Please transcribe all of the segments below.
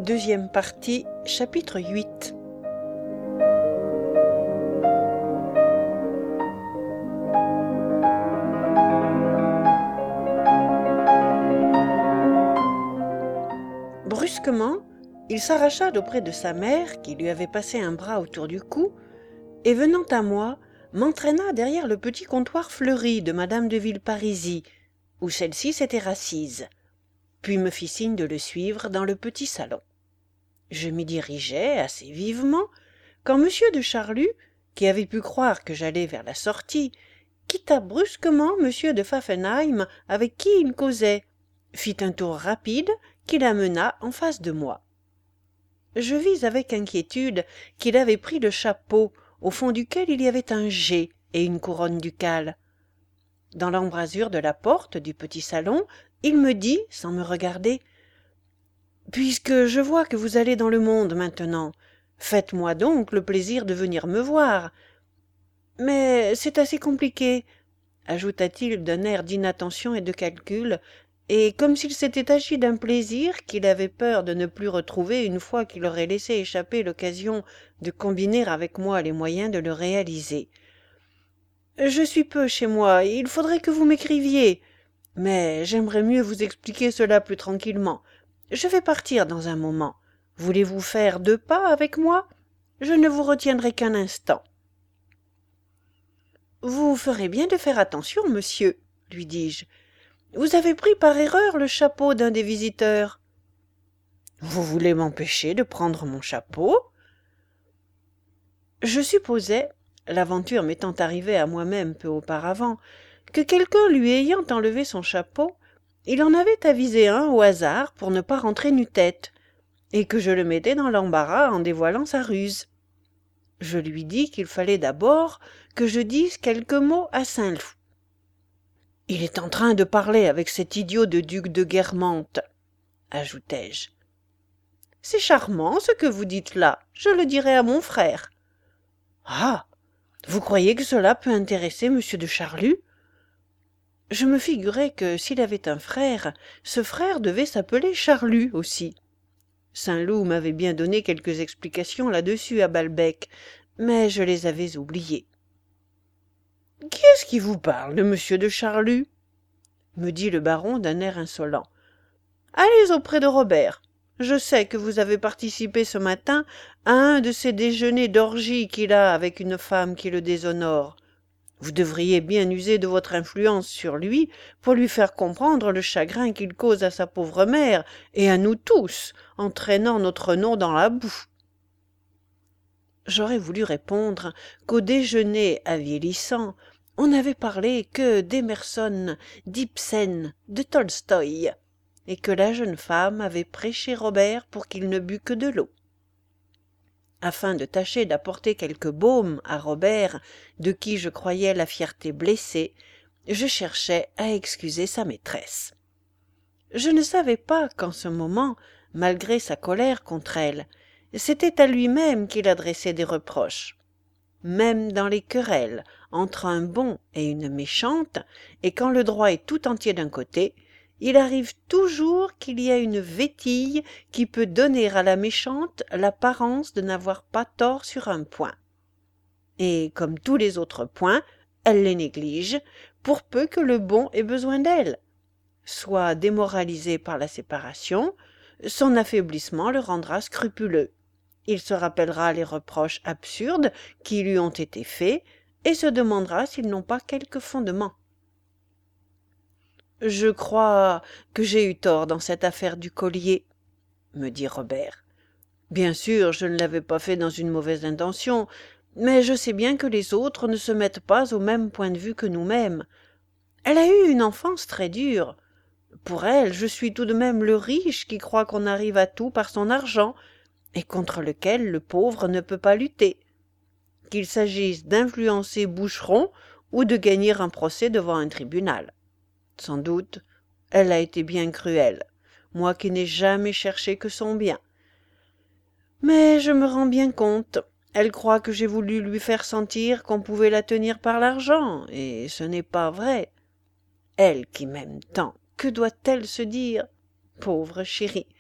Deuxième partie, chapitre 8. Brusquement, il s'arracha d'auprès de sa mère, qui lui avait passé un bras autour du cou, et venant à moi, m'entraîna derrière le petit comptoir fleuri de madame de Villeparisis, où celle-ci s'était assise, puis me fit signe de le suivre dans le petit salon. Je m'y dirigeais assez vivement, quand monsieur de Charlus, qui avait pu croire que j'allais vers la sortie, quitta brusquement monsieur de Pfaffenheim avec qui il causait, fit un tour rapide qui l'amena en face de moi. Je vis avec inquiétude qu'il avait pris le chapeau, au fond duquel il y avait un G et une couronne ducale. Dans l'embrasure de la porte du petit salon, il me dit, sans me regarder, « Puisque je vois que vous allez dans le monde maintenant, faites-moi donc le plaisir de venir me voir. Mais c'est assez compliqué, » ajouta-t-il d'un air d'inattention et de calcul, et comme s'il s'était agi d'un plaisir qu'il avait peur de ne plus retrouver une fois qu'il aurait laissé échapper l'occasion de combiner avec moi les moyens de le réaliser. « Je suis peu chez moi, il faudrait que vous m'écriviez, mais j'aimerais mieux vous expliquer cela plus tranquillement. Je vais partir dans un moment. Voulez-vous faire 2 pas avec moi? Je ne vous retiendrai qu'un instant. » « Vous ferez bien de faire attention, monsieur, » lui dis-je. « Vous avez pris par erreur le chapeau d'un des visiteurs. »« Vous voulez m'empêcher de prendre mon chapeau ?» Je supposais, l'aventure m'étant arrivée à moi-même peu auparavant, que quelqu'un lui ayant enlevé son chapeau, il en avait avisé un au hasard pour ne pas rentrer nu-tête, et que je le mettais dans l'embarras en dévoilant sa ruse. Je lui dis qu'il fallait d'abord que je dise quelques mots à Saint-Loup. « Il est en train de parler avec cet idiot de duc de Guermantes, » ajoutai-je. « C'est charmant ce que vous dites là, je le dirai à mon frère. »« Ah, vous croyez que cela peut intéresser monsieur de Charlus ?» Je me figurais que s'il avait un frère, ce frère devait s'appeler Charlus aussi. Saint-Loup m'avait bien donné quelques explications là-dessus à Balbec, mais je les avais oubliées. « Qui est-ce qui vous parle de monsieur de Charlus ?» me dit le baron d'un air insolent. « Allez auprès de Robert. Je sais que vous avez participé ce matin à un de ces déjeuners d'orgie qu'il a avec une femme qui le déshonore. Vous devriez bien user de votre influence sur lui pour lui faire comprendre le chagrin qu'il cause à sa pauvre mère et à nous tous, en traînant notre nom dans la boue. » J'aurais voulu répondre qu'au déjeuner avilissant, on n'avait parlé que d'Emerson, d'Ibsen, de Tolstoï, et que la jeune femme avait prêché Robert pour qu'il ne bût que de l'eau. Afin de tâcher d'apporter quelque baume à Robert, de qui je croyais la fierté blessée, je cherchais à excuser sa maîtresse. Je ne savais pas qu'en ce moment, malgré sa colère contre elle, c'était à lui-même qu'il adressait des reproches. Même dans les querelles entre un bon et une méchante, et quand le droit est tout entier d'un côté, il arrive toujours qu'il y a une vétille qui peut donner à la méchante l'apparence de n'avoir pas tort sur un point. Et comme tous les autres points, elle les néglige, pour peu que le bon ait besoin d'elle. Soit démoralisé par la séparation, son affaiblissement le rendra scrupuleux. Il se rappellera les reproches absurdes qui lui ont été faits et se demandera s'ils n'ont pas quelque fondement. « Je crois que j'ai eu tort dans cette affaire du collier, » me dit Robert. « Bien sûr, je ne l'avais pas fait dans une mauvaise intention, mais je sais bien que les autres ne se mettent pas au même point de vue que nous-mêmes. Elle a eu une enfance très dure. Pour elle, je suis tout de même le riche qui croit qu'on arrive à tout par son argent, et contre lequel le pauvre ne peut pas lutter. Qu'il s'agisse d'influencer Boucheron ou de gagner un procès devant un tribunal. Sans doute, elle a été bien cruelle, moi qui n'ai jamais cherché que son bien. Mais je me rends bien compte, elle croit que j'ai voulu lui faire sentir qu'on pouvait la tenir par l'argent, et ce n'est pas vrai. Elle qui m'aime tant, que doit-elle se dire? Pauvre chérie,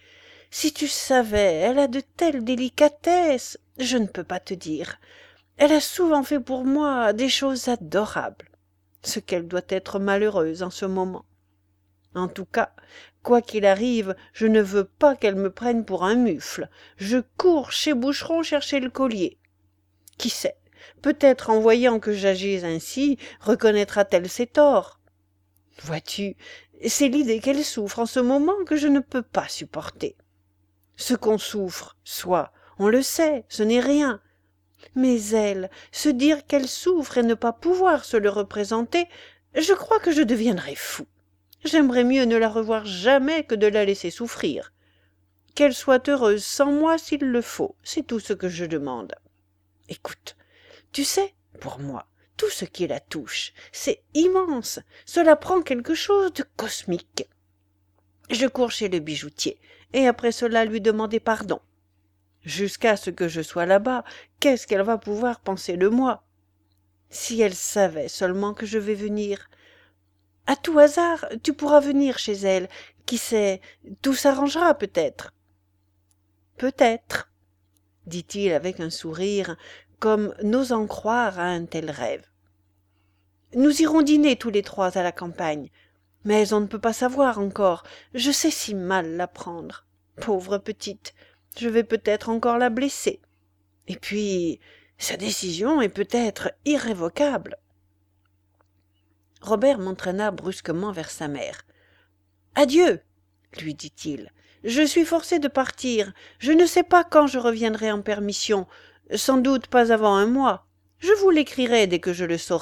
Si tu savais, elle a de telles délicatesses, je ne peux pas te dire. Elle a souvent fait pour moi des choses adorables. Ce qu'elle doit être malheureuse en ce moment. En tout cas, quoi qu'il arrive, je ne veux pas qu'elle me prenne pour un mufle. Je cours chez Boucheron chercher le collier. Qui sait, peut-être en voyant que j'agis ainsi, reconnaîtra-t-elle ses torts. Vois-tu, c'est l'idée qu'elle souffre en ce moment que je ne peux pas supporter. Ce qu'on souffre, soit, on le sait, ce n'est rien. Mais elle, se dire qu'elle souffre et ne pas pouvoir se le représenter, je crois que je deviendrais fou. J'aimerais mieux ne la revoir jamais que de la laisser souffrir. Qu'elle soit heureuse sans moi s'il le faut, c'est tout ce que je demande. Écoute, tu sais, pour moi, tout ce qui la touche, c'est immense, cela prend quelque chose de cosmique. Je cours chez le bijoutier, et après cela lui demander pardon. Jusqu'à ce que je sois là-bas, qu'est-ce qu'elle va pouvoir penser de moi? Si elle savait seulement que je vais venir. À tout hasard, tu pourras venir chez elle. Qui sait, tout s'arrangera peut-être. Peut-être, dit-il avec un sourire, comme n'osant croire à un tel rêve. Nous irons dîner tous les trois à la campagne. Mais on ne peut pas savoir encore. Je sais si mal la prendre. Pauvre petite, je vais peut-être encore la blesser. Et puis, sa décision est peut-être irrévocable. Robert m'entraîna brusquement vers sa mère. « Adieu, lui dit-il. Je suis forcé de partir. Je ne sais pas quand je reviendrai en permission. Sans doute pas avant un mois. Je vous l'écrirai dès que je le saurai. »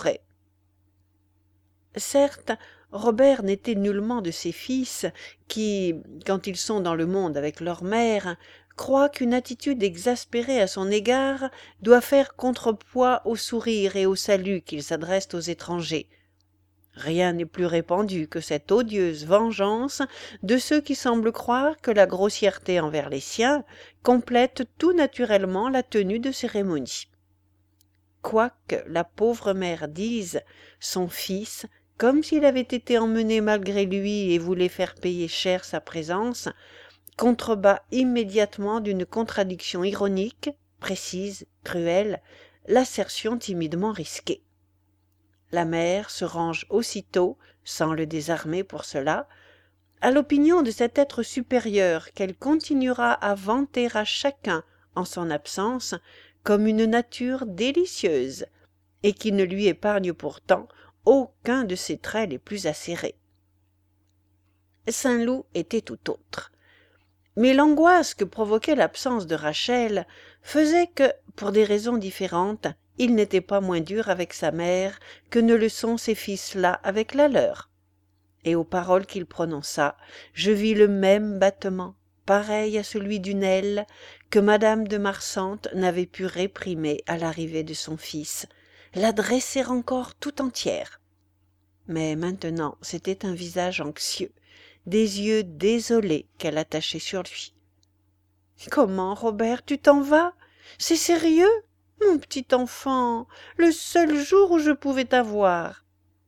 Certes, Robert n'était nullement de ces fils qui, quand ils sont dans le monde avec leur mère, croient qu'une attitude exaspérée à son égard doit faire contrepoids au sourire et au salut qu'ils adressent aux étrangers. Rien n'est plus répandu que cette odieuse vengeance de ceux qui semblent croire que la grossièreté envers les siens complète tout naturellement la tenue de cérémonie. Quoique la pauvre mère dise, son fils, comme s'il avait été emmené malgré lui et voulait faire payer cher sa présence, contrebat immédiatement d'une contradiction ironique, précise, cruelle, l'assertion timidement risquée. La mère se range aussitôt, sans le désarmer pour cela, à l'opinion de cet être supérieur qu'elle continuera à vanter à chacun, en son absence, comme une nature délicieuse, et qui ne lui épargne pourtant aucun de ses traits les plus acérés. Saint-Loup était tout autre. Mais l'angoisse que provoquait l'absence de Rachel faisait que, pour des raisons différentes, il n'était pas moins dur avec sa mère que ne le sont ces fils-là avec la leur. Et aux paroles qu'il prononça, je vis le même battement, pareil à celui d'une aile, que madame de Marsantes n'avait pu réprimer à l'arrivée de son fils, la dresser encore tout entière. Mais maintenant c'était un visage anxieux, des yeux désolés qu'elle attachait sur lui. « Comment, Robert, tu t'en vas? C'est sérieux? Mon petit enfant, le seul jour où je pouvais t'avoir. »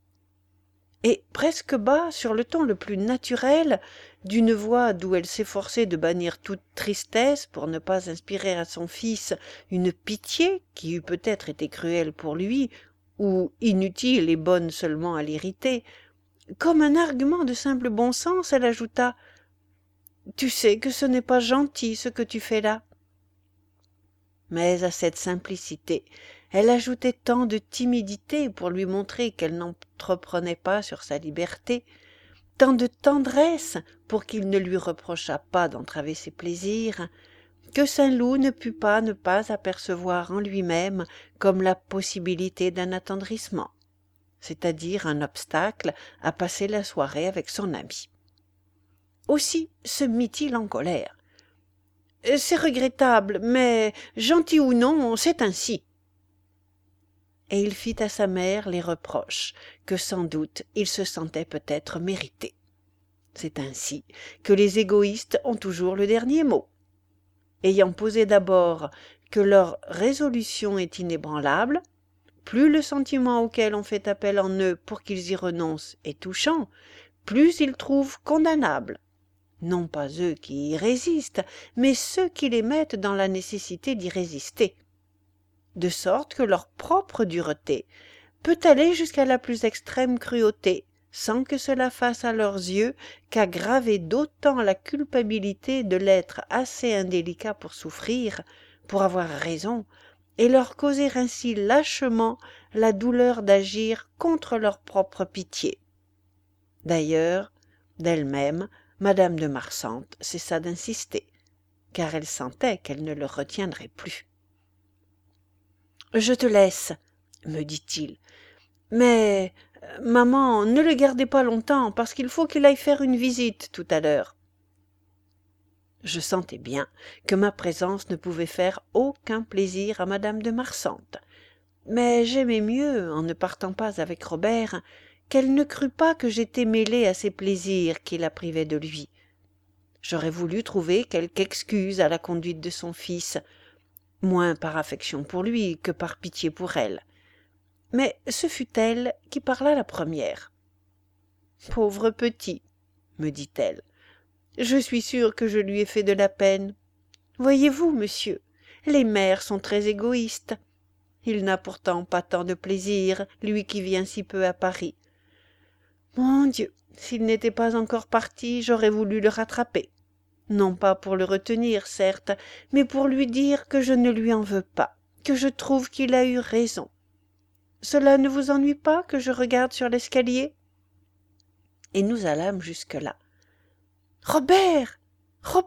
Et presque bas, sur le ton le plus naturel, d'une voix d'où elle s'efforçait de bannir toute tristesse pour ne pas inspirer à son fils une pitié qui eût peut-être été cruelle pour lui, ou inutile et bonne seulement à l'irriter, comme un argument de simple bon sens, elle ajouta « Tu sais que ce n'est pas gentil ce que tu fais là. » Mais à cette simplicité, elle ajoutait tant de timidité pour lui montrer qu'elle n'entreprenait pas sur sa liberté, tant de tendresse pour qu'il ne lui reprochât pas d'entraver ses plaisirs, que Saint-Loup ne put pas ne pas apercevoir en lui-même comme la possibilité d'un attendrissement, c'est-à-dire un obstacle à passer la soirée avec son ami. Aussi se mit-il en colère. « C'est regrettable, mais, gentil ou non, c'est ainsi. » Et il fit à sa mère les reproches que sans doute il se sentait peut-être mériter. C'est ainsi que les égoïstes ont toujours le dernier mot. Ayant posé d'abord que leur résolution est inébranlable, plus le sentiment auquel on fait appel en eux pour qu'ils y renoncent est touchant, plus ils trouvent condamnable. non pas eux qui y résistent, mais ceux qui les mettent dans la nécessité d'y résister, de sorte que leur propre dureté peut aller jusqu'à la plus extrême cruauté, sans que cela fasse à leurs yeux qu'aggraver d'autant la culpabilité de l'être assez indélicat pour souffrir, pour avoir raison, et leur causer ainsi lâchement la douleur d'agir contre leur propre pitié. D'ailleurs, d'elle-même, madame de Marsantes cessa d'insister, car elle sentait qu'elle ne le retiendrait plus. « Je te laisse, me dit-il, mais, maman, ne le gardez pas longtemps, parce qu'il faut qu'il aille faire une visite tout à l'heure. » Je sentais bien que ma présence ne pouvait faire aucun plaisir à madame de Marsantes, mais j'aimais mieux, en ne partant pas avec Robert, qu'elle ne crût pas que j'étais mêlée à ses plaisirs qui la privaient de lui. J'aurais voulu trouver quelque excuse à la conduite de son fils, moins par affection pour lui que par pitié pour elle. Mais ce fut elle qui parla la première. « Pauvre petit, me dit-elle, je suis sûre que je lui ai fait de la peine. Voyez-vous, monsieur, les mères sont très égoïstes. Il n'a pourtant pas tant de plaisir, lui qui vient si peu à Paris. Mon Dieu, s'il n'était pas encore parti, j'aurais voulu le rattraper. Non pas pour le retenir, certes, mais pour lui dire que je ne lui en veux pas, que je trouve qu'il a eu raison. Cela ne vous ennuie pas que je regarde sur l'escalier ?» Et nous allâmes jusque-là. « Robert, Robert !»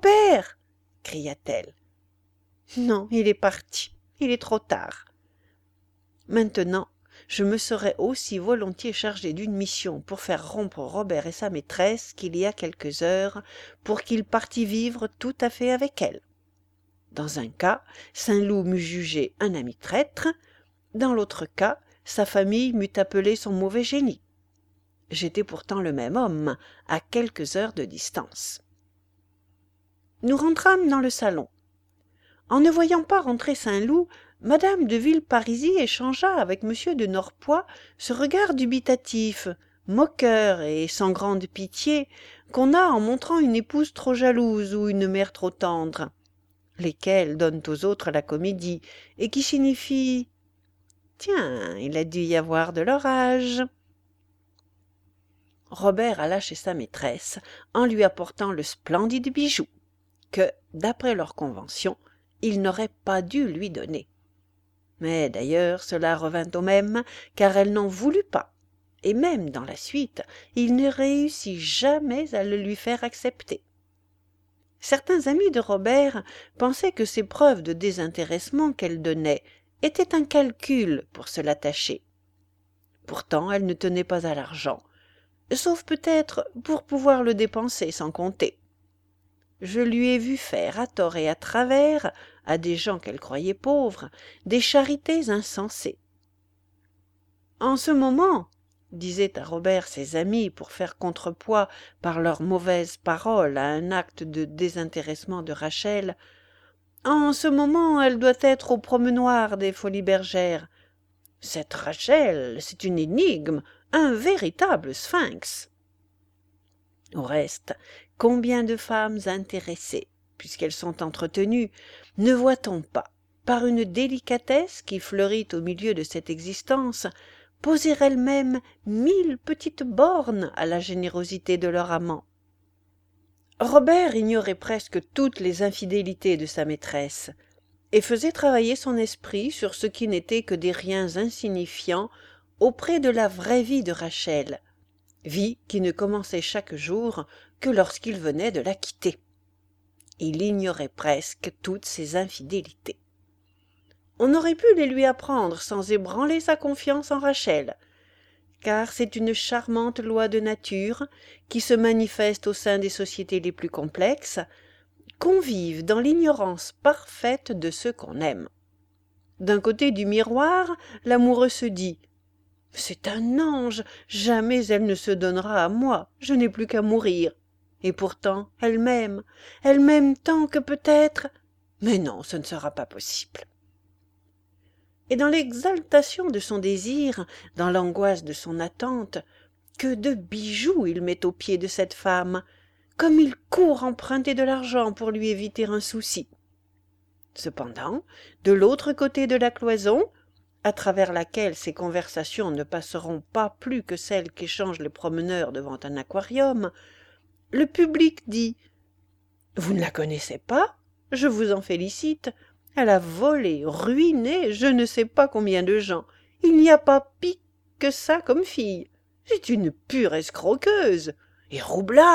cria-t-elle. « Non, il est parti, il est trop tard. » Maintenant, je me serais aussi volontiers chargée d'une mission pour faire rompre Robert et sa maîtresse qu'il y a quelques heures, pour qu'il partît vivre tout à fait avec elle. Dans un cas, Saint-Loup m'eût jugé un ami traître, dans l'autre cas, sa famille m'eût appelé son mauvais génie. J'étais pourtant le même homme, à quelques heures de distance. Nous rentrâmes dans le salon. En ne voyant pas rentrer Saint-Loup, madame de Villeparisis échangea avec monsieur de Norpois ce regard dubitatif, moqueur et sans grande pitié qu'on a en montrant une épouse trop jalouse ou une mère trop tendre, lesquels donnent aux autres la comédie, et qui signifie « Tiens, il a dû y avoir de l'orage !» Robert alla chez sa maîtresse en lui apportant le splendide bijou que, d'après leur convention, il n'aurait pas dû lui donner. Mais d'ailleurs cela revint au même, car elle n'en voulut pas, et même dans la suite, il ne réussit jamais à le lui faire accepter. Certains amis de Robert pensaient que ces preuves de désintéressement qu'elle donnait étaient un calcul pour se l'attacher. Pourtant elle ne tenait pas à l'argent, sauf peut-être pour pouvoir le dépenser sans compter. Je lui ai vu faire à tort et à travers, à des gens qu'elle croyait pauvres, des charités insensées. En ce moment, disaient à Robert ses amis pour faire contrepoids par leurs mauvaises paroles à un acte de désintéressement de Rachel, en ce moment elle doit être au promenoir des Folies Bergères. Cette Rachel, c'est une énigme, un véritable sphinx. Au reste, combien de femmes intéressées, puisqu'elles sont entretenues, ne voit-on pas, par une délicatesse qui fleurit au milieu de cette existence, poser elles-mêmes 1000 petites bornes à la générosité de leur amant? Robert ignorait presque toutes les infidélités de sa maîtresse, et faisait travailler son esprit sur ce qui n'était que des riens insignifiants auprès de la vraie vie de Rachel, vie qui ne commençait chaque jour que lorsqu'il venait de la quitter. Il ignorait presque toutes ses infidélités. On aurait pu les lui apprendre sans ébranler sa confiance en Rachel, car c'est une charmante loi de nature qui se manifeste au sein des sociétés les plus complexes, qu'on vive dans l'ignorance parfaite de ceux qu'on aime. D'un côté du miroir, l'amoureux se dit « C'est un ange, jamais elle ne se donnera à moi, je n'ai plus qu'à mourir. » Et pourtant, elle m'aime tant que peut-être... Mais non, ce ne sera pas possible. Et dans l'exaltation de son désir, dans l'angoisse de son attente, que de bijoux il met aux pieds de cette femme, comme il court emprunter de l'argent pour lui éviter un souci. Cependant, de l'autre côté de la cloison, à travers laquelle ces conversations ne passeront pas plus que celles qu'échangent les promeneurs devant un aquarium, le public dit « Vous ne la connaissez pas? Je vous en félicite. Elle a volé, ruiné je ne sais pas combien de gens. Il n'y a pas pis que ça comme fille. C'est une pure escroqueuse et roublarde. »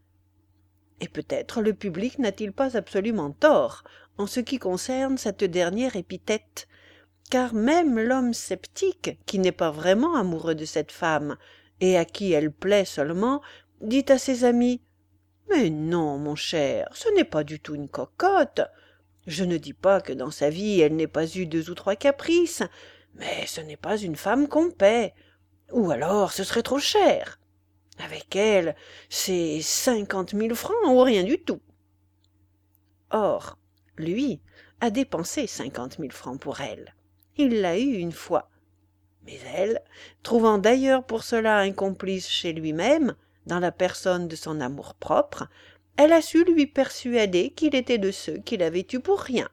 Et peut-être le public n'a-t-il pas absolument tort en ce qui concerne cette dernière épithète, car même l'homme sceptique, qui n'est pas vraiment amoureux de cette femme, et à qui elle plaît seulement, dit à ses amis « Mais non, mon cher, ce n'est pas du tout une cocotte. Je ne dis pas que dans sa vie elle n'ait pas eu 2 ou 3 caprices, mais ce n'est pas une femme qu'on paie, ou alors ce serait trop cher. Avec elle, c'est 50 000 francs ou rien du tout. » Or, lui a dépensé 50 000 francs pour elle. Il l'a eue une fois. Mais elle, trouvant d'ailleurs pour cela un complice chez lui-même, dans la personne de son amour-propre, elle a su lui persuader qu'il était de ceux qui l'avaient eu pour rien.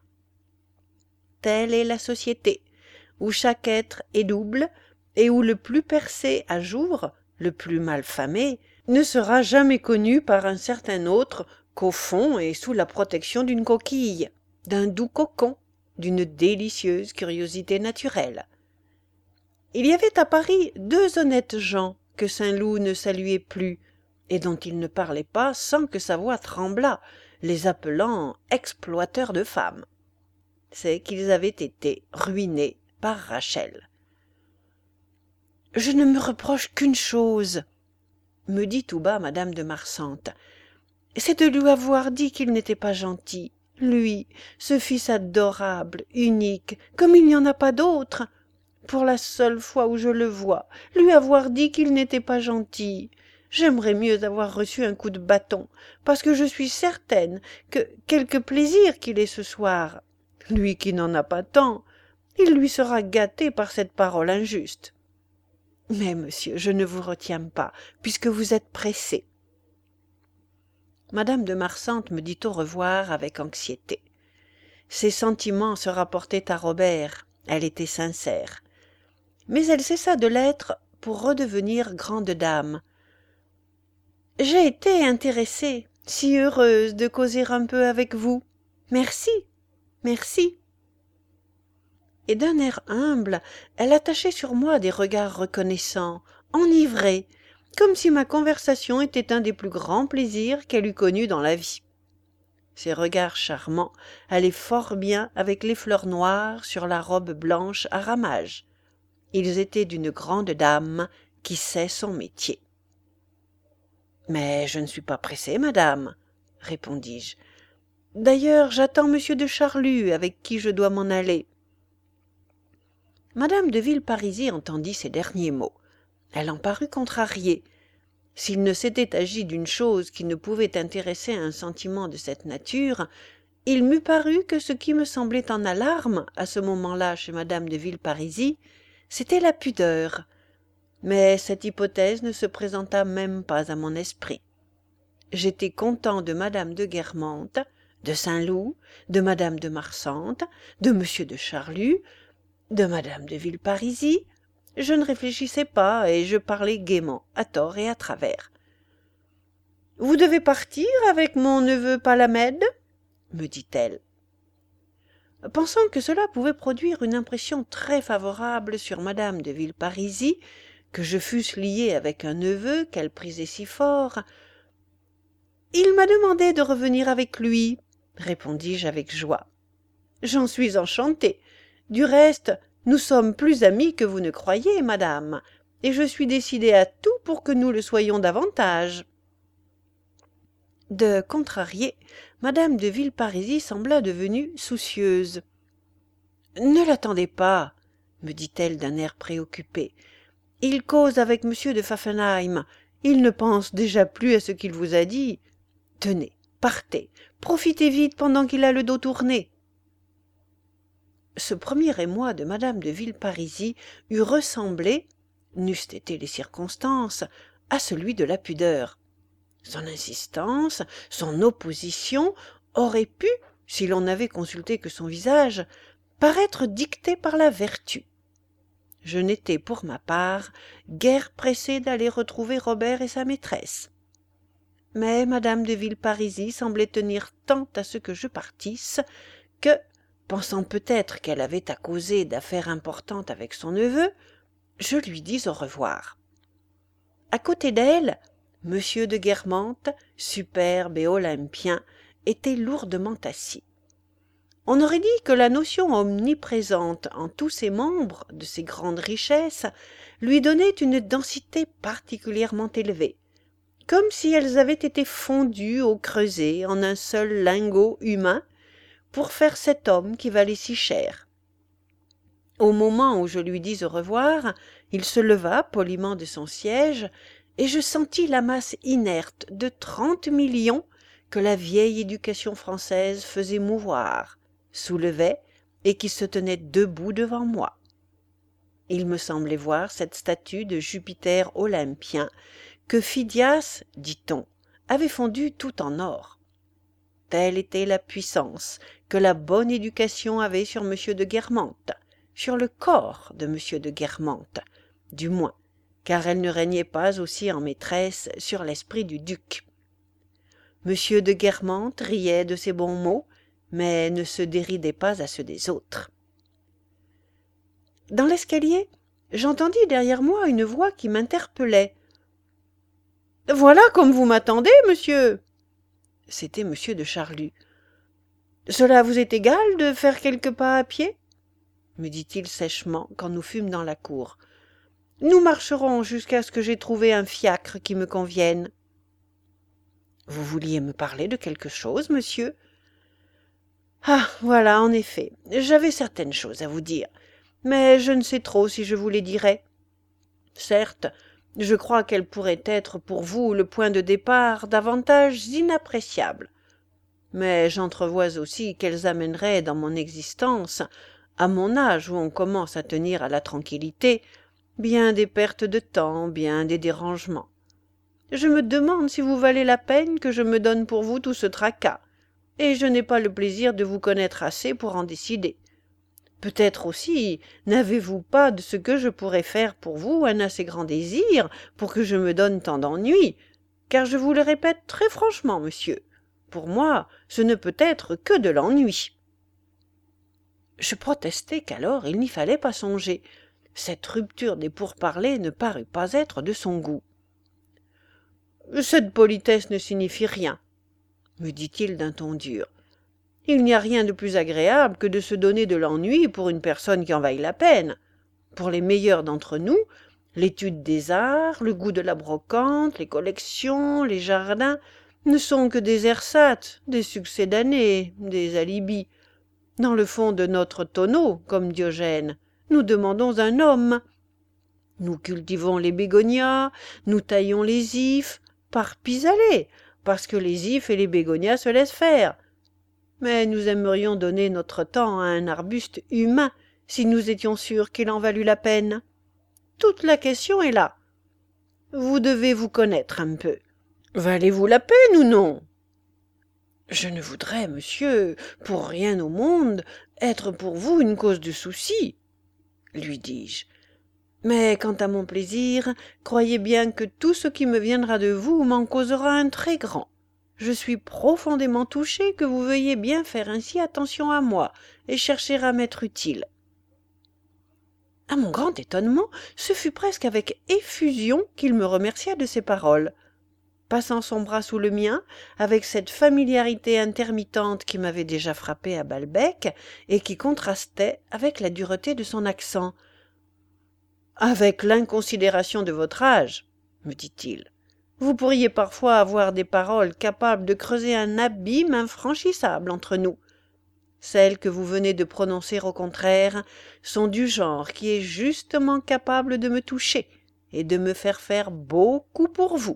Telle est la société, où chaque être est double, et où le plus percé à jour, le plus mal famé, ne sera jamais connu par un certain autre qu'au fond et sous la protection d'une coquille, d'un doux cocon, d'une délicieuse curiosité naturelle. Il y avait à Paris 2 honnêtes gens que Saint-Loup ne saluait plus, et dont il ne parlait pas sans que sa voix tremblât, les appelant exploiteurs de femmes. C'est qu'ils avaient été ruinés par Rachel. « Je ne me reproche qu'une chose, » me dit tout bas madame de Marsantes, « c'est de lui avoir dit qu'il n'était pas gentil, lui, ce fils adorable, unique, comme il n'y en a pas d'autre. Pour la seule fois où je le vois, lui avoir dit qu'il n'était pas gentil. J'aimerais mieux avoir reçu un coup de bâton, parce que je suis certaine que, quelque plaisir qu'il ait ce soir, lui qui n'en a pas tant, il lui sera gâté par cette parole injuste. Mais, monsieur, je ne vous retiens pas, puisque vous êtes pressé. » Madame de Marsantes me dit au revoir avec anxiété. Ses sentiments se rapportaient à Robert, elle était sincère. Mais elle cessa de l'être pour redevenir grande dame. « J'ai été intéressée, si heureuse de causer un peu avec vous. Merci, merci. » Et d'un air humble, elle attachait sur moi des regards reconnaissants, enivrés, comme si ma conversation était un des plus grands plaisirs qu'elle eût connus dans la vie. Ces regards charmants allaient fort bien avec les fleurs noires sur la robe blanche à ramages. Ils étaient d'une grande dame qui sait son métier. « Mais je ne suis pas pressée, madame, » répondis-je. « D'ailleurs, j'attends monsieur de Charlus, avec qui je dois m'en aller. » Madame de Villeparisis entendit ces derniers mots. Elle en parut contrariée. S'il ne s'était agi d'une chose qui ne pouvait intéresser un sentiment de cette nature, il m'eût paru que ce qui me semblait en alarme à ce moment-là chez madame de Villeparisis, c'était la pudeur. Mais cette hypothèse ne se présenta même pas à mon esprit. J'étais content de madame de Guermantes, de Saint-Loup, de madame de Marsantes, de monsieur de Charlus, de madame de Villeparisis. Je ne réfléchissais pas et je parlais gaiement, à tort et à travers. « Vous devez partir avec mon neveu Palamède ?» me dit-elle. Pensant que cela pouvait produire une impression très favorable sur madame de Villeparisis, que je fusse lié avec un neveu qu'elle prisait si fort, « Il m'a demandé de revenir avec lui, » répondis-je avec joie. « J'en suis enchantée. Du reste, nous sommes plus amis que vous ne croyez, madame, et je suis décidée à tout pour que nous le soyons davantage. » De contrarié, madame de Villeparisis sembla devenue soucieuse. « Ne l'attendez pas, » me dit-elle d'un air préoccupé. « Il cause avec monsieur de Pfaffenheim. Il ne pense déjà plus à ce qu'il vous a dit. Tenez, partez, profitez vite pendant qu'il a le dos tourné. » Ce premier émoi de madame de Villeparisis eût ressemblé, n'eussent été les circonstances, à celui de la pudeur. Son insistance, son opposition auraient pu, si l'on n'avait consulté que son visage, paraître dictées par la vertu. Je n'étais, pour ma part, guère pressé d'aller retrouver Robert et sa maîtresse. Mais madame de Villeparisis semblait tenir tant à ce que je partisse que, pensant peut-être qu'elle avait à causer d'affaires importantes avec son neveu, je lui dis au revoir. À côté d'elle, monsieur de Guermantes, superbe et olympien, était lourdement assis. On aurait dit que la notion omniprésente en tous ses membres de ses grandes richesses lui donnait une densité particulièrement élevée, comme si elles avaient été fondues au creuset en un seul lingot humain pour faire cet homme qui valait si cher. Au moment où je lui dis au revoir, il se leva poliment de son siège, et je sentis la masse inerte de 30 millions que la vieille éducation française faisait mouvoir, soulevait, et qui se tenait debout devant moi. Il me semblait voir cette statue de Jupiter olympien que Phidias, dit-on, avait fondue tout en or. Telle était la puissance que la bonne éducation avait sur M. de Guermantes, sur le corps de M. de Guermantes, du moins, car elle ne régnait pas aussi en maîtresse sur l'esprit du duc. M. de Guermantes riait de ses bons mots, mais ne se déridait pas à ceux des autres. Dans l'escalier, j'entendis derrière moi une voix qui m'interpellait. « Voilà comme vous m'attendez, monsieur !» C'était M. de Charlus. « Cela vous est égal de faire quelques pas à pied ?» me dit-il sèchement quand nous fûmes dans la cour. « Nous marcherons jusqu'à ce que j'aie trouvé un fiacre qui me convienne. »« Vous vouliez me parler de quelque chose, monsieur ?»« Ah, voilà, en effet, j'avais certaines choses à vous dire, mais je ne sais trop si je vous les dirais. Certes, je crois qu'elles pourraient être pour vous le point de départ d'avantages inappréciables, mais j'entrevois aussi qu'elles amèneraient dans mon existence, à mon âge où on commence à tenir à la tranquillité, bien des pertes de temps, bien des dérangements. Je me demande si vous valez la peine que je me donne pour vous tout ce tracas, et je n'ai pas le plaisir de vous connaître assez pour en décider. Peut-être aussi n'avez-vous pas de ce que je pourrais faire pour vous un assez grand désir pour que je me donne tant d'ennuis, car je vous le répète très franchement, monsieur, pour moi ce ne peut être que de l'ennui. Je protestai qu'alors il n'y fallait pas songer. Cette rupture des pourparlers ne parut pas être de son goût. « Cette politesse ne signifie rien, » me dit-il d'un ton dur. « Il n'y a rien de plus agréable que de se donner de l'ennui pour une personne qui en vaille la peine. Pour les meilleurs d'entre nous, l'étude des arts, le goût de la brocante, les collections, les jardins ne sont que des ersatz, des succès d'année, des alibis. Dans le fond de notre tonneau, comme Diogène, nous demandons un homme. Nous cultivons les bégonias, nous taillons les ifs, par pis-aller, parce que les ifs et les bégonias se laissent faire. Mais nous aimerions donner notre temps à un arbuste humain si nous étions sûrs qu'il en valût la peine. Toute la question est là. Vous devez vous connaître un peu. Valez-vous la peine ou non ? Je ne voudrais, monsieur, pour rien au monde, être pour vous une cause de souci, lui dis-je. Mais quant à mon plaisir, croyez bien que tout ce qui me viendra de vous m'en causera un très grand. Je suis profondément touché que vous veuillez bien faire ainsi attention à moi et chercher à m'être utile. À mon grand étonnement, ce fut presque avec effusion qu'il me remercia de ces paroles. Passant son bras sous le mien, avec cette familiarité intermittente qui m'avait déjà frappé à Balbec et qui contrastait avec la dureté de son accent. « Avec l'inconsidération de votre âge, me dit-il, vous pourriez parfois avoir des paroles capables de creuser un abîme infranchissable entre nous. Celles que vous venez de prononcer, au contraire, sont du genre qui est justement capable de me toucher et de me faire beaucoup pour vous. »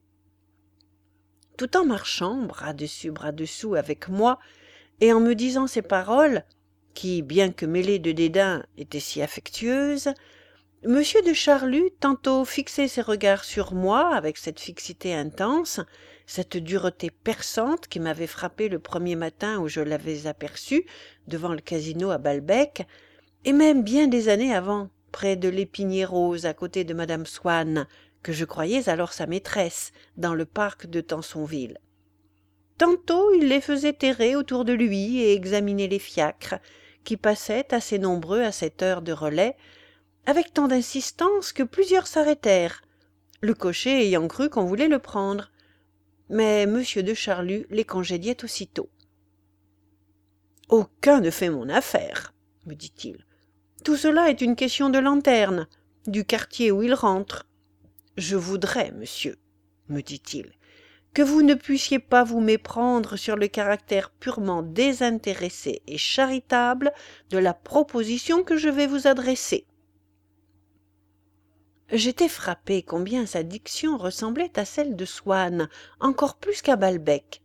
Tout en marchant bras dessus bras dessous avec moi et en me disant ces paroles, qui, bien que mêlées de dédain, étaient si affectueuses, Monsieur de Charlus tantôt fixait ses regards sur moi avec cette fixité intense, cette dureté perçante qui m'avait frappé le premier matin où je l'avais aperçu devant le casino à Balbec, et même bien des années avant, près de l'épinier rose à côté de madame Swann, que je croyais alors sa maîtresse, dans le parc de Tansonville. Tantôt il les faisait errer autour de lui et examiner les fiacres, qui passaient assez nombreux à cette heure de relais, avec tant d'insistance que plusieurs s'arrêtèrent, le cocher ayant cru qu'on voulait le prendre. Mais M. de Charlus les congédiait aussitôt. « Aucun ne fait mon affaire, me dit-il. Tout cela est une question de lanterne, du quartier où il rentre. Je voudrais, monsieur, me dit-il, que vous ne puissiez pas vous méprendre sur le caractère purement désintéressé et charitable de la proposition que je vais vous adresser. » J'étais frappé combien sa diction ressemblait à celle de Swann, encore plus qu'à Balbec.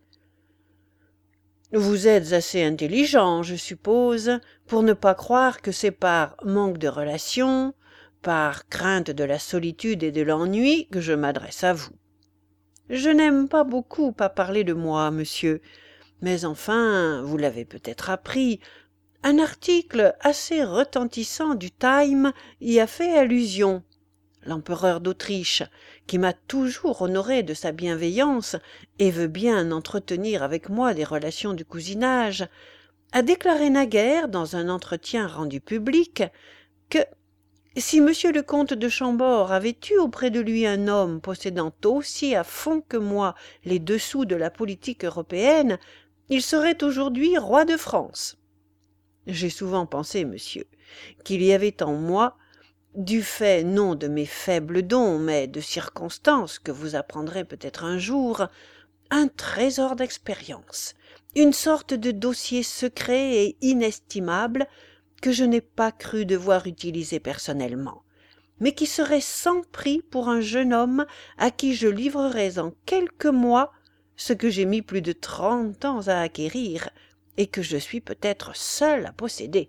« Vous êtes assez intelligent, je suppose, pour ne pas croire que c'est par manque de relations, par crainte de la solitude et de l'ennui que je m'adresse à vous. Je n'aime pas beaucoup à parler de moi, monsieur, mais enfin, vous l'avez peut-être appris, un article assez retentissant du Time y a fait allusion. L'empereur d'Autriche, qui m'a toujours honoré de sa bienveillance et veut bien entretenir avec moi des relations de cousinage, a déclaré naguère, dans un entretien rendu public, que si monsieur le comte de Chambord avait eu auprès de lui un homme possédant aussi à fond que moi les dessous de la politique européenne, il serait aujourd'hui roi de France. J'ai souvent pensé, monsieur, qu'il y avait en moi, du fait non de mes faibles dons, mais de circonstances que vous apprendrez peut-être un jour, un trésor d'expérience, une sorte de dossier secret et inestimable que je n'ai pas cru devoir utiliser personnellement, mais qui serait sans prix pour un jeune homme à qui je livrerais en quelques mois ce que j'ai mis plus de 30 ans à acquérir et que je suis peut-être seul à posséder.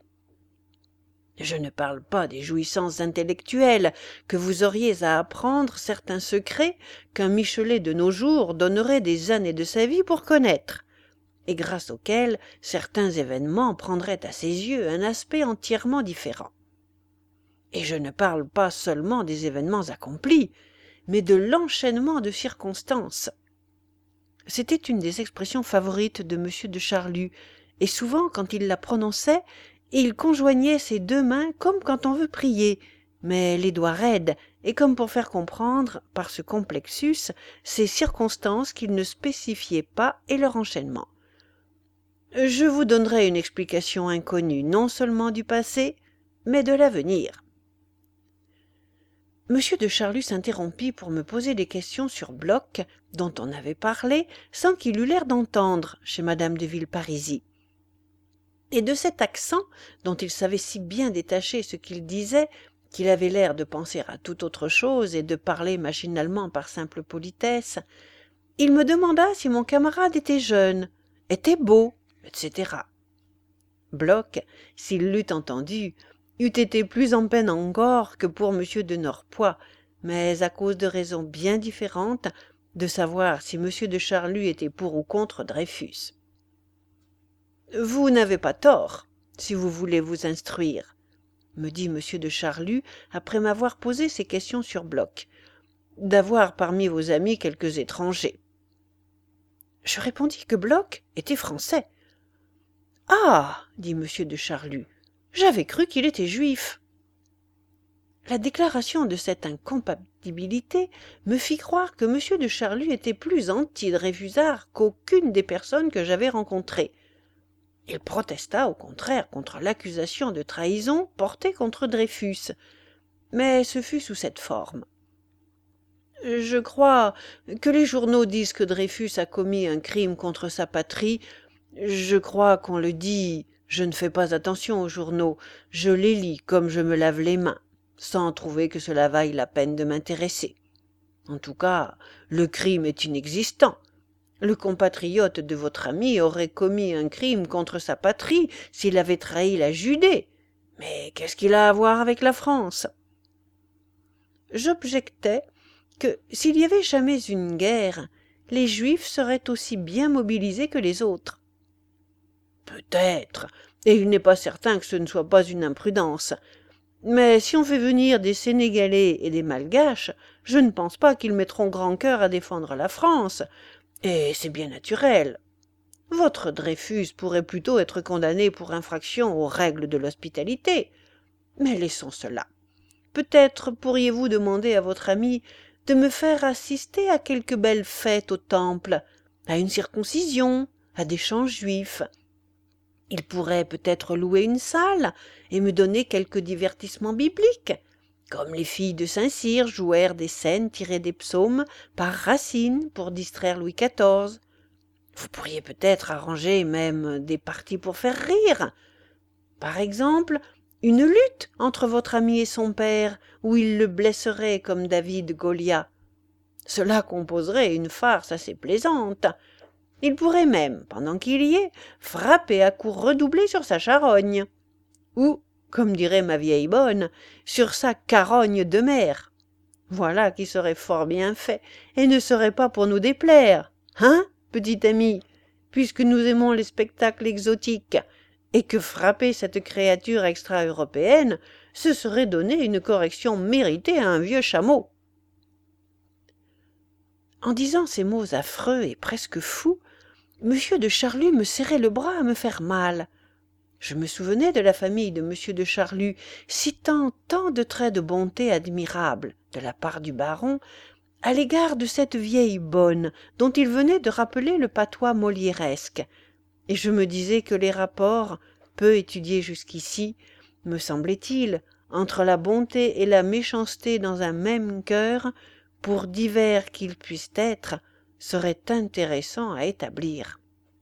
Je ne parle pas des jouissances intellectuelles que vous auriez à apprendre certains secrets qu'un Michelet de nos jours donnerait des années de sa vie pour connaître, et grâce auxquels certains événements prendraient à ses yeux un aspect entièrement différent. Et je ne parle pas seulement des événements accomplis, mais de l'enchaînement de circonstances. C'était une des expressions favorites de M. de Charlus, et souvent, quand il la prononçait, il conjoignait ses deux mains comme quand on veut prier, mais les doigts raides, et comme pour faire comprendre, par ce complexus, ces circonstances qu'il ne spécifiait pas et leur enchaînement. Je vous donnerai une explication inconnue, non seulement du passé, mais de l'avenir. M. de Charlus s'interrompit pour me poser des questions sur Bloch, dont on avait parlé, sans qu'il eût l'air d'entendre, chez madame de Villeparisis. Et de cet accent, dont il savait si bien détacher ce qu'il disait, qu'il avait l'air de penser à toute autre chose et de parler machinalement par simple politesse, il me demanda si mon camarade était jeune, était beau, etc. Bloch, s'il l'eût entendu, eût été plus en peine encore que pour M. de Norpois, mais à cause de raisons bien différentes, de savoir si M. de Charlus était pour ou contre Dreyfus. « Vous n'avez pas tort, si vous voulez vous instruire, » me dit M. de Charlus après m'avoir posé ces questions sur Bloch, « d'avoir parmi vos amis quelques étrangers. » Je répondis que Bloch était français. « Ah !» dit M. de Charlus, « j'avais cru qu'il était juif. » La déclaration de cette incompatibilité me fit croire que M. de Charlus était plus anti-Dreyfusard qu'aucune des personnes que j'avais rencontrées. Il protesta au contraire contre l'accusation de trahison portée contre Dreyfus, mais ce fut sous cette forme. « Je crois que les journaux disent que Dreyfus a commis un crime contre sa patrie. Je crois qu'on le dit. Je ne fais pas attention aux journaux. Je les lis comme je me lave les mains, sans trouver que cela vaille la peine de m'intéresser. En tout cas, le crime est inexistant. Le compatriote de votre ami aurait commis un crime contre sa patrie s'il avait trahi la Judée. Mais qu'est-ce qu'il a à voir avec la France ? j'objectais que s'il y avait jamais une guerre, les Juifs seraient aussi bien mobilisés que les autres. Peut-être, et il n'est pas certain que ce ne soit pas une imprudence. Mais si on fait venir des Sénégalais et des Malgaches, je ne pense pas qu'ils mettront grand cœur à défendre la France, et c'est bien naturel. Votre Dreyfus pourrait plutôt être condamné pour infraction aux règles de l'hospitalité. Mais laissons cela. Peut-être pourriez-vous demander à votre ami de me faire assister à quelque belle fête au temple, à une circoncision, à des chants juifs. Il pourrait peut-être louer une salle et me donner quelques divertissements bibliques, comme les filles de Saint-Cyr jouèrent des scènes tirées des psaumes par Racine pour distraire Louis XIV. Vous pourriez peut-être arranger même des parties pour faire rire. Par exemple, une lutte entre votre ami et son père, où il le blesserait comme David Goliath. Cela composerait une farce assez plaisante. Il pourrait même, pendant qu'il y est, frapper à coups redoublés sur sa charogne. Ou, comme dirait ma vieille bonne, sur sa carogne de mer. Voilà qui serait fort bien fait, et ne serait pas pour nous déplaire. Hein, petit ami, puisque nous aimons les spectacles exotiques, et que frapper cette créature extra-européenne, ce serait donner une correction méritée à un vieux chameau. En disant ces mots affreux et presque fous, M. de Charlus me serrait le bras à me faire mal. Je me souvenais de la famille de M. de Charlus, citant tant de traits de bonté admirables de la part du baron à l'égard de cette vieille bonne dont il venait de rappeler le patois molièresque, et je me disais que les rapports, peu étudiés jusqu'ici, me semblait-il, entre la bonté et la méchanceté dans un même cœur, pour divers qu'ils puissent être, seraient intéressants à établir.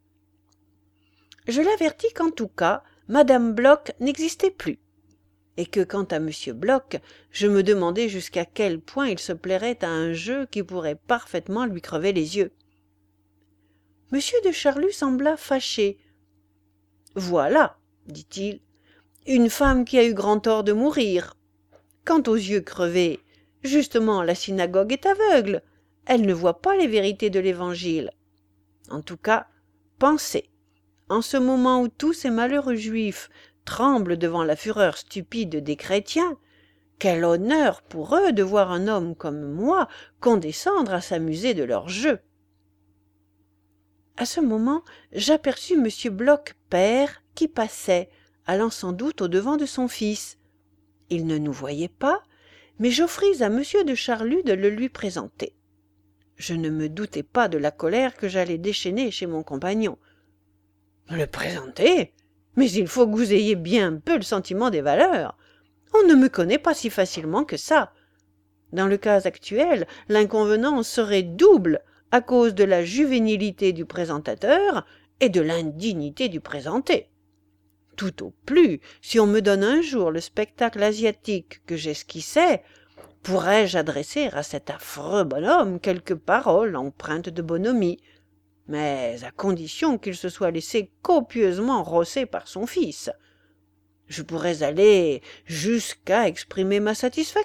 Je l'avertis qu'en tout cas, Madame Bloch n'existait plus, et que quant à Monsieur Bloch, je me demandais jusqu'à quel point il se plairait à un jeu qui pourrait parfaitement lui crever les yeux. Monsieur de Charlus sembla fâché. « Voilà, dit-il, une femme qui a eu grand tort de mourir. Quant aux yeux crevés, justement la synagogue est aveugle, elle ne voit pas les vérités de l'Évangile. En tout cas, pensez, en ce moment où tous ces malheureux juifs tremblent devant la fureur stupide des chrétiens, quel honneur pour eux de voir un homme comme moi condescendre à s'amuser de leur jeu. » À ce moment, j'aperçus M. Bloch père qui passait, allant sans doute au-devant de son fils. Il ne nous voyait pas, mais j'offris à M. de Charlus de le lui présenter. Je ne me doutais pas de la colère que j'allais déchaîner chez mon compagnon. « Le présenter ? Mais il faut que vous ayez bien peu le sentiment des valeurs. On ne me connaît pas si facilement que ça. Dans le cas actuel, l'inconvenance serait double à cause de la juvénilité du présentateur et de l'indignité du présenté. Tout au plus, si on me donne un jour le spectacle asiatique que j'esquissais, pourrais-je adresser à cet affreux bonhomme quelques paroles empreintes de bonhomie, mais à condition qu'il se soit laissé copieusement rosser par son fils. Je pourrais aller jusqu'à exprimer ma satisfaction. »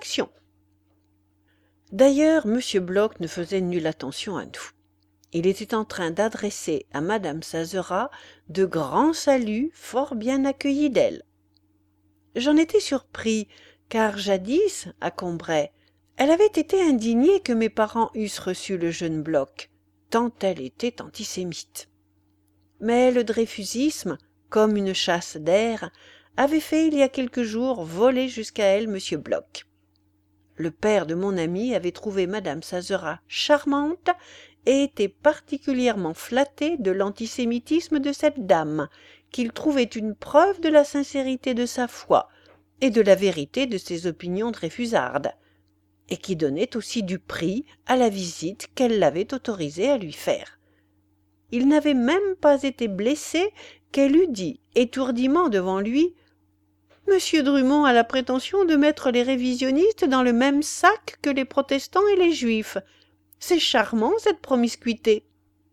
D'ailleurs, M. Bloch ne faisait nulle attention à nous. Il était en train d'adresser à Madame Sazerat de grands saluts fort bien accueillis d'elle. J'en étais surpris, car jadis, à Combray, elle avait été indignée que mes parents eussent reçu le jeune Bloch, tant elle était antisémite. Mais le dreyfusisme, comme une chasse d'air, avait fait il y a quelques jours voler jusqu'à elle M. Bloch. Le père de mon ami avait trouvé Madame Sazerat charmante et était particulièrement flatté de l'antisémitisme de cette dame, qu'il trouvait une preuve de la sincérité de sa foi et de la vérité de ses opinions dreyfusardes, et qui donnait aussi du prix à la visite qu'elle l'avait autorisé à lui faire. Il n'avait même pas été blessé qu'elle eût dit étourdiment devant lui: « Monsieur Drummond a la prétention de mettre les révisionnistes dans le même sac que les protestants et les juifs. C'est charmant, cette promiscuité. »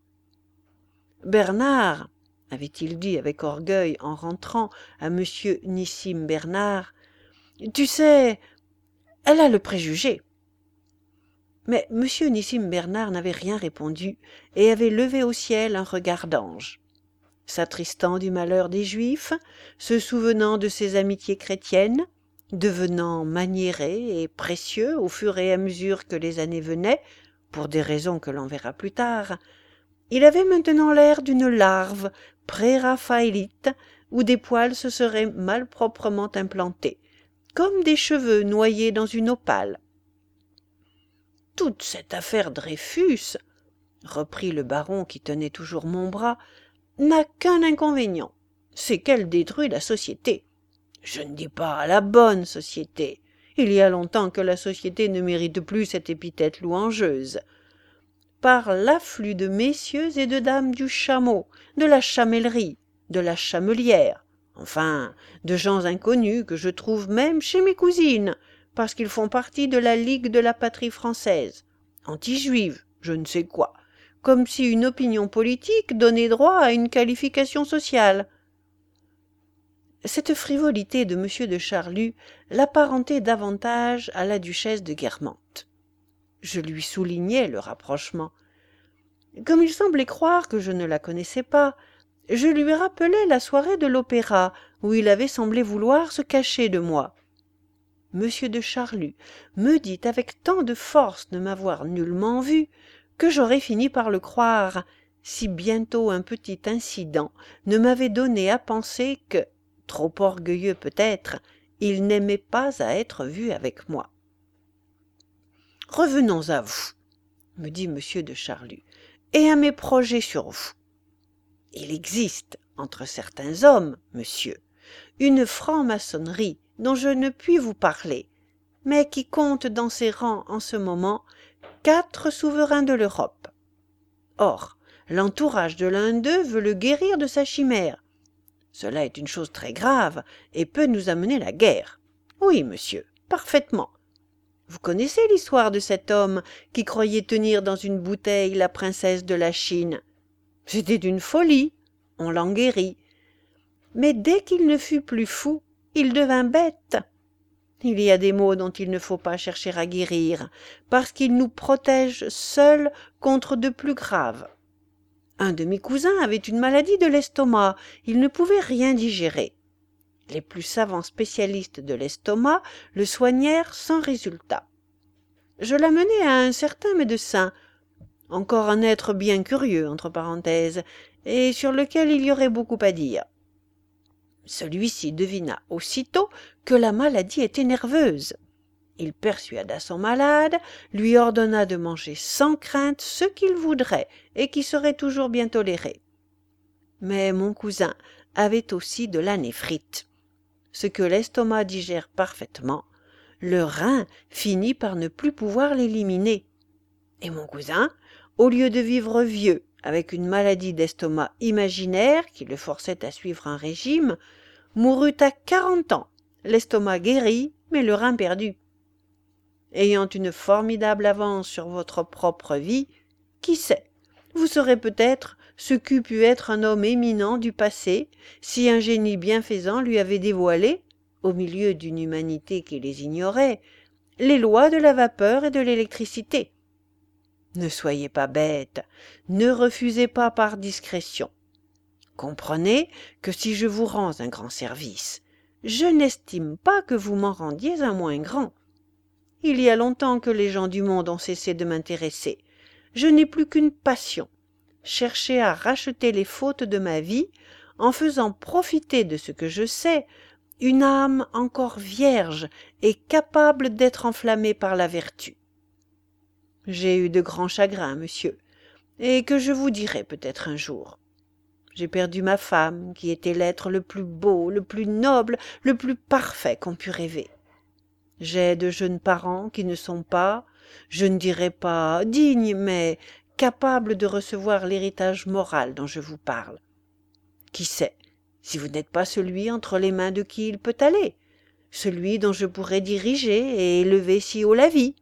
« Bernard, » avait-il dit avec orgueil en rentrant à monsieur Nissim Bernard, « tu sais, elle a le préjugé. Mais M. Nissim Bernard n'avait rien répondu et avait levé au ciel un regard d'ange. S'attristant du malheur des Juifs, se souvenant de ses amitiés chrétiennes, devenant maniéré et précieux au fur et à mesure que les années venaient, pour des raisons que l'on verra plus tard, il avait maintenant l'air d'une larve pré-raphaélite où des poils se seraient malproprement implantés, comme des cheveux noyés dans une opale. « Toute cette affaire Dreyfus, reprit le baron qui tenait toujours mon bras, n'a qu'un inconvénient, c'est qu'elle détruit la société. Je ne dis pas la bonne société. Il y a longtemps que la société ne mérite plus cette épithète louangeuse. Par l'afflux de messieurs et de dames du chameau, de la chamellerie, de la chamelière, enfin, de gens inconnus que je trouve même chez mes cousines, parce qu'ils font partie de la Ligue de la patrie française, anti-juive, je ne sais quoi, comme si une opinion politique donnait droit à une qualification sociale. » Cette frivolité de M. de Charlus l'apparentait davantage à la duchesse de Guermantes. Je lui soulignai le rapprochement. Comme il semblait croire que je ne la connaissais pas, je lui rappelai la soirée de l'opéra où il avait semblé vouloir se cacher de moi. M. de Charlus me dit avec tant de force ne m'avoir nullement vu que j'aurais fini par le croire, si bientôt un petit incident ne m'avait donné à penser que, trop orgueilleux peut-être, il n'aimait pas à être vu avec moi. « Revenons à vous, » me dit M. de Charlus, « et à mes projets sur vous. Il existe, entre certains hommes, monsieur, une franc-maçonnerie dont je ne puis vous parler, mais qui compte dans ses rangs en ce moment 4 souverains de l'Europe. Or, l'entourage de l'un d'eux veut le guérir de sa chimère. Cela est une chose très grave et peut nous amener la guerre. Oui, monsieur, parfaitement. Vous connaissez l'histoire de cet homme qui croyait tenir dans une bouteille la princesse de la Chine. C'était d'une folie, on l'en guérit. Mais dès qu'il ne fut plus fou, il devint bête. Il y a des maux dont il ne faut pas chercher à guérir, parce qu'ils nous protègent seuls contre de plus graves. Un de mes cousins avait une maladie de l'estomac, il ne pouvait rien digérer. Les plus savants spécialistes de l'estomac le soignèrent sans résultat. Je l'amenai à un certain médecin, encore un être bien curieux, entre parenthèses, et sur lequel il y aurait beaucoup à dire. Celui-ci devina aussitôt que la maladie était nerveuse. Il persuada son malade, lui ordonna de manger sans crainte ce qu'il voudrait et qui serait toujours bien toléré. Mais mon cousin avait aussi de la néphrite. Ce que l'estomac digère parfaitement, le rein finit par ne plus pouvoir l'éliminer. Et mon cousin, au lieu de vivre vieux, avec une maladie d'estomac imaginaire qui le forçait à suivre un régime, mourut à 40 ans, l'estomac guéri, mais le rein perdu. Ayant une formidable avance sur votre propre vie, qui sait, vous saurez peut-être ce qu'eût pu être un homme éminent du passé si un génie bienfaisant lui avait dévoilé, au milieu d'une humanité qui les ignorait, les lois de la vapeur et de l'électricité. Ne soyez pas bête, ne refusez pas par discrétion. Comprenez que si je vous rends un grand service, je n'estime pas que vous m'en rendiez un moins grand. Il y a longtemps que les gens du monde ont cessé de m'intéresser. Je n'ai plus qu'une passion, chercher à racheter les fautes de ma vie en faisant profiter de ce que je sais une âme encore vierge et capable d'être enflammée par la vertu. J'ai eu de grands chagrins, monsieur, et que je vous dirai peut-être un jour. J'ai perdu ma femme, qui était l'être le plus beau, le plus noble, le plus parfait qu'on pût rêver. J'ai de jeunes parents qui ne sont pas, je ne dirais pas dignes, mais capables de recevoir l'héritage moral dont je vous parle. Qui sait, si vous n'êtes pas celui entre les mains de qui il peut aller, celui dont je pourrais diriger et élever si haut la vie.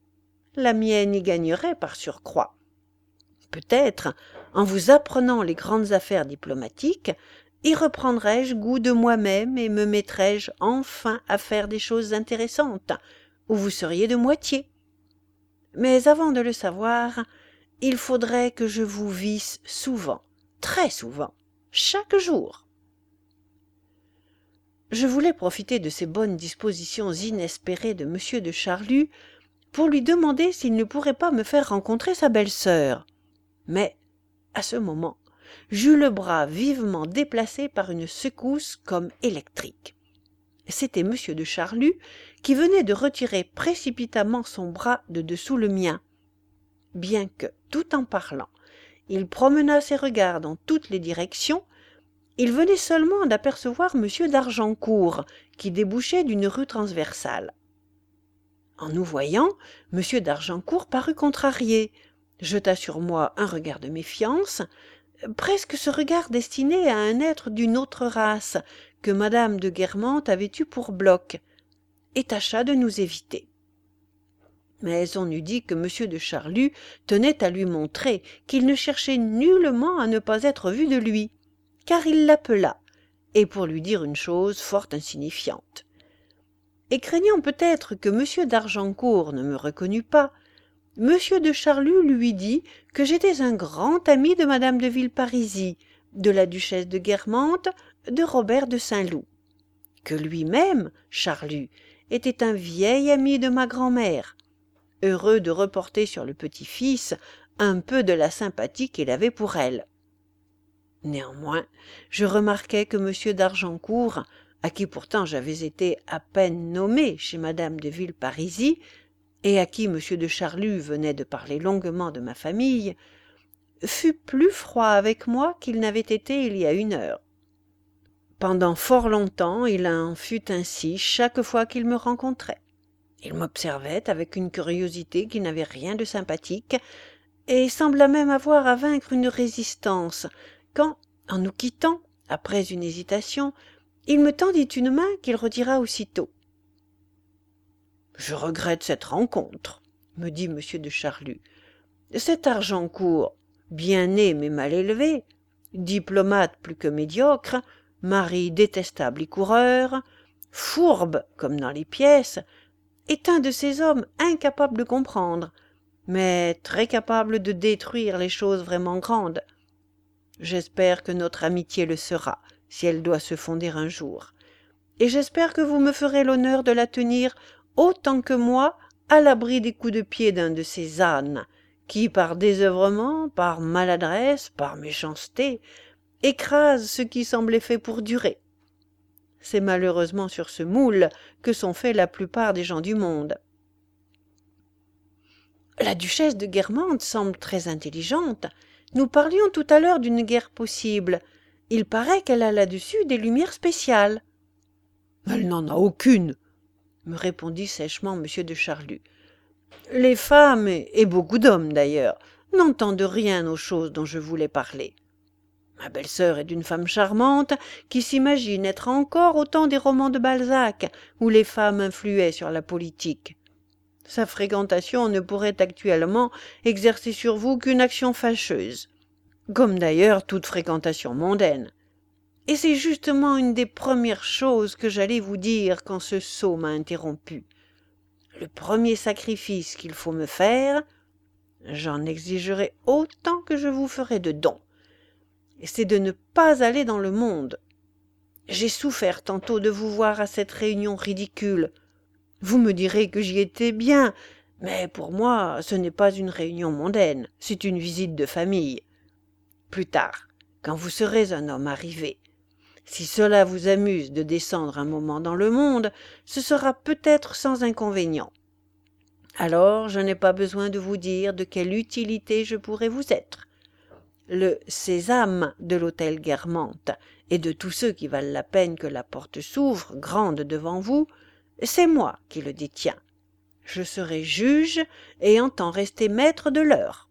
La mienne y gagnerait par surcroît. Peut-être, en vous apprenant les grandes affaires diplomatiques, y reprendrai-je goût de moi-même et me mettrai-je enfin à faire des choses intéressantes, où vous seriez de moitié. Mais avant de le savoir, il faudrait que je vous visse souvent, très souvent, chaque jour. » Je voulais profiter de ces bonnes dispositions inespérées de M. de Charlus pour lui demander s'il ne pourrait pas me faire rencontrer sa belle-sœur. Mais, à ce moment, j'eus le bras vivement déplacé par une secousse comme électrique. C'était M. de Charlus qui venait de retirer précipitamment son bras de dessous le mien. Bien que, tout en parlant, il promenât ses regards dans toutes les directions, il venait seulement d'apercevoir M. d'Argencourt, qui débouchait d'une rue transversale. En nous voyant, M. d'Argencourt parut contrarié, jeta sur moi un regard de méfiance, presque ce regard destiné à un être d'une autre race que Madame de Guermantes avait eu pour bloc, et tâcha de nous éviter. Mais on eût dit que M. de Charlus tenait à lui montrer qu'il ne cherchait nullement à ne pas être vu de lui, car il l'appela, et pour lui dire une chose fort insignifiante. Et craignant peut-être que M. d'Argencourt ne me reconnût pas, M. de Charlus lui dit que j'étais un grand ami de Madame de Villeparisis, de la duchesse de Guermantes, de Robert de Saint-Loup, que lui-même, Charlus, était un vieil ami de ma grand-mère, heureux de reporter sur le petit-fils un peu de la sympathie qu'il avait pour elle. Néanmoins, je remarquai que M. d'Argencourt, à qui pourtant j'avais été à peine nommé chez Madame de Villeparisis, et à qui M. de Charlus venait de parler longuement de ma famille, fut plus froid avec moi qu'il n'avait été il y a 1 heure. Pendant fort longtemps, il en fut ainsi chaque fois qu'il me rencontrait. Il m'observait avec une curiosité qui n'avait rien de sympathique, et sembla même avoir à vaincre une résistance, quand, en nous quittant, après une hésitation, il me tendit une main qu'il retira aussitôt. « Je regrette cette rencontre, » me dit M. de Charlus. « Cet Argencourt, bien né mais mal élevé, diplomate plus que médiocre, mari détestable et coureur, fourbe comme dans les pièces, est un de ces hommes incapables de comprendre, mais très capables de détruire les choses vraiment grandes. J'espère que notre amitié le sera, si elle doit se fonder un jour, et j'espère que vous me ferez l'honneur de la tenir autant que moi à l'abri des coups de pied d'un de ces ânes, qui, par désœuvrement, par maladresse, par méchanceté, écrasent ce qui semblait fait pour durer. C'est malheureusement sur ce moule que sont faits la plupart des gens du monde. La duchesse de Guermantes semble très intelligente. Nous parlions tout à l'heure d'une guerre possible. Il paraît qu'elle a là-dessus des lumières spéciales. « Elle n'en a aucune, » me répondit sèchement M. de Charlus. « Les femmes, et beaucoup d'hommes d'ailleurs, n'entendent rien aux choses dont je voulais parler. Ma belle-sœur est d'une femme charmante qui s'imagine être encore au temps des romans de Balzac, où les femmes influaient sur la politique. Sa fréquentation ne pourrait actuellement exercer sur vous qu'une action fâcheuse, comme d'ailleurs toute fréquentation mondaine. Et c'est justement une des premières choses que j'allais vous dire quand ce sot m'a interrompu. Le premier sacrifice qu'il faut me faire, j'en exigerai autant que je vous ferai de dons, et c'est de ne pas aller dans le monde. J'ai souffert tantôt de vous voir à cette réunion ridicule. Vous me direz que j'y étais bien, mais pour moi ce n'est pas une réunion mondaine, c'est une visite de famille. Plus tard, quand vous serez un homme arrivé, si cela vous amuse de descendre un moment dans le monde, ce sera peut-être sans inconvénient. Alors je n'ai pas besoin de vous dire de quelle utilité je pourrais vous être. Le sésame de l'hôtel Guermantes et de tous ceux qui valent la peine que la porte s'ouvre grande devant vous, c'est moi qui le détiens. Je serai juge et entends rester maître de l'heure.